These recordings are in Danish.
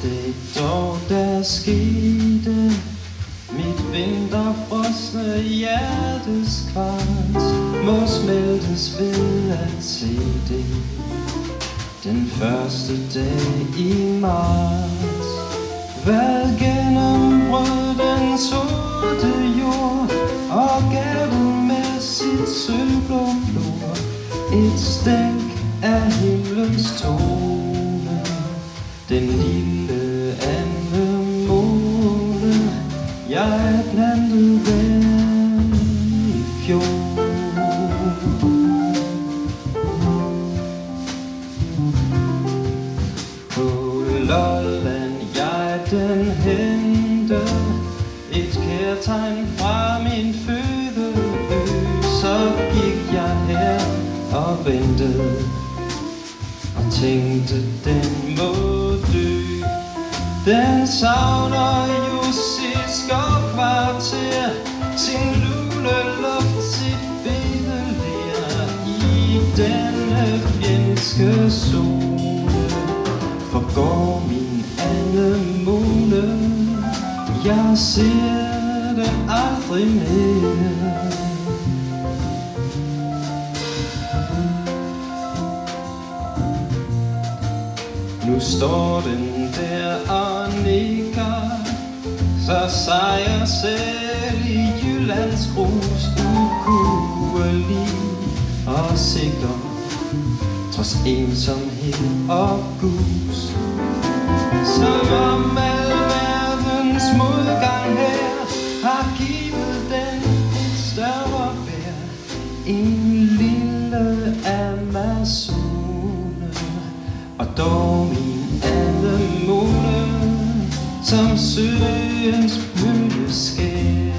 det dog der skete? Mit vinterfrosne hjertes kvart må smeltes ved at se det. Den første dag i marts, hvad gennembrød den sorte jord og gav den med sit sølvblå flor et stænk af himlens tone. Den lille anemone, jeg plantede den i fjor. På Lolland jeg den hente, et kærtegn fra min fødeø. Så gik jeg her og ventede og tænkte, den må dø. Den savner jo sit skovkvarter, sin luleluft, sit bedeler i denne fjendske zone. Forgår min anemone, jeg ser det aldrig mere. Nu står den der og nikker, så sejrer selv i Jyllands grus, ukuelig og sikker, trods ensomhed og gus. Som om al verdens modgang her har givet den et større bær, en lille Amazone. Og dog min anemone, som søens bølgeskær.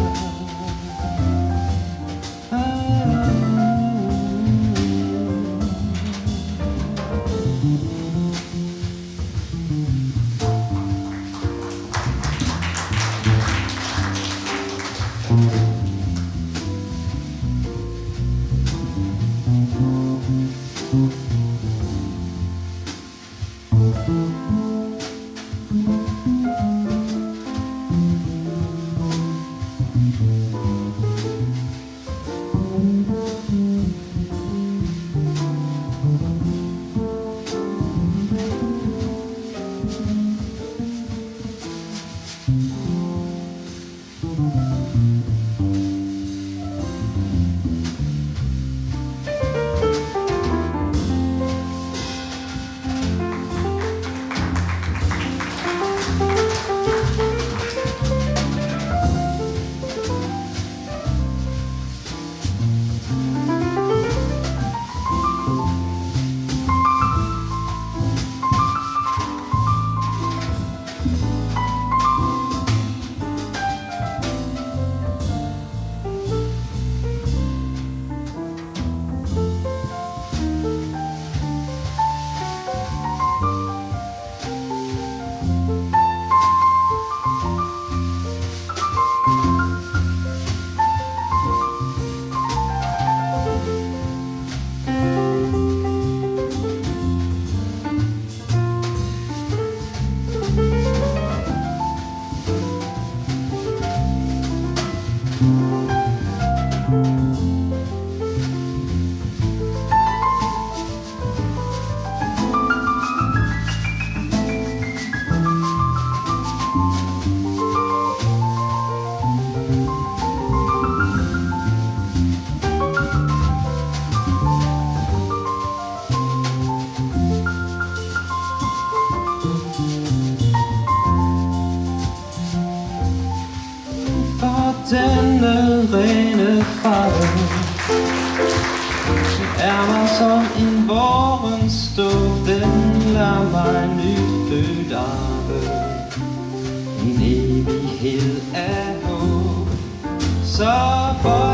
Denne rene farve er mig som en vårens stå. Den lader mig nyfødt arve en evighed af håb. Så for